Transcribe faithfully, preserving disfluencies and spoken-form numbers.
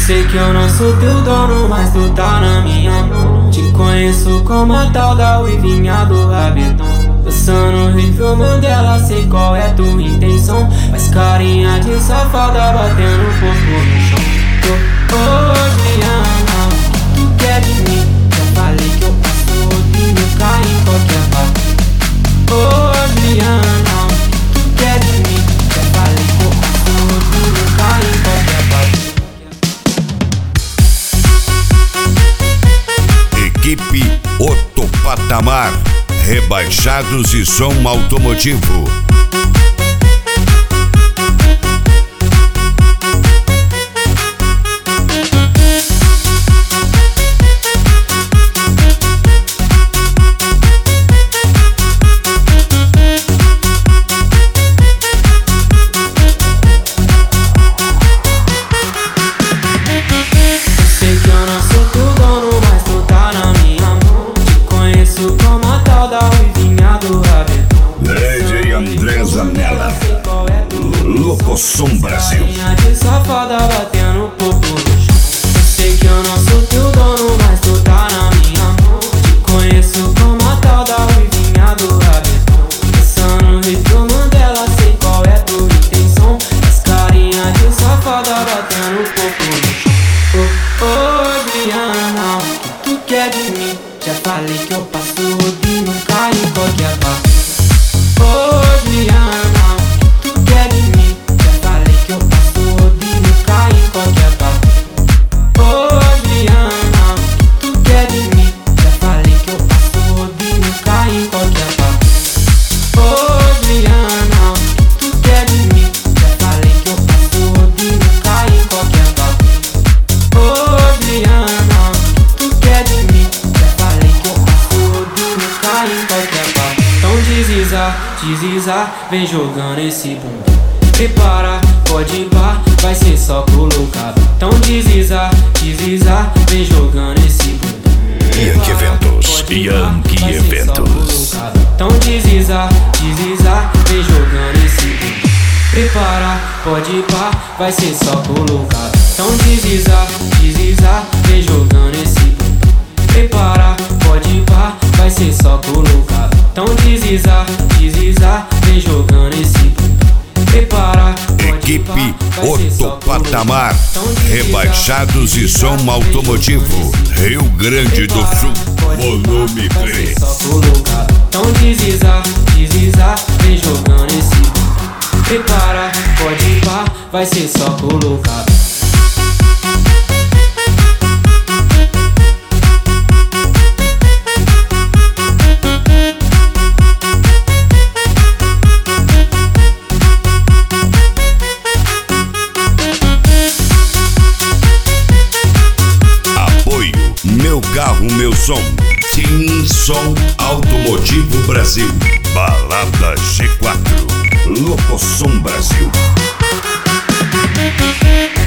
Sei que eu não sou teu dono, mas tu tá na minha mão. Te conheço como a tal da uivinha do rabetão. Dançando Riffle Mandela, sei qual é tua intenção. Faz carinha de safada batendo o corpo no chão. Ô, ô, Juliana, tu quer de mim? Já falei que eu passo rodinho, cai em qualquer parte. Ô, Juliana, tu quer de mim? Já falei que eu passo rodinho, cai em qualquer parte. Equipe Outro Patamar, rebaixados e som automotivo. Locosom Brasil. De safada batendo popo no chão. Eu sei que eu não sou teu dono, mas tu tá na minha mão. Te conheço como a tal da uivinha do rabetão. Dançando Riffle Mandela, sei qual é tua intenção. As carinha de safada batendo popo no chão. Ô, ô, Juliana, o que tu quer de mim? Já falei que eu passo rodinho, cai em qualquer parte. Ô, Juliana, deslizar, vem jogando esse bumbum. Prepara, pode ir pá, vai ser só colocado. Então deslizar, deslizar, vem jogando esse bumbum. Yankee Eventos, Yankee Eventos. Então deslizar, deslizar, vem jogando esse bumbum. Prepara, pode ir pá, vai ser só colocado. Então deslizar, deslizar, vem jogando esse bumbum. Prepara, pode ir pá, vai ser só colocado. Então deslizar, deslizar, vem jogando esse bumbum. Prepara, Equipe Outro Patamar, rebaixados e som automotivo, Rio Grande do Sul, volume três. Então deslizar, deslizar, vem jogando esse bumbum. Prepara, pode ir pá, vai ser só colocado. Meu carro, meu som. Team Som Automotivo Brasil. Balada G quatro. Locosom Brasil.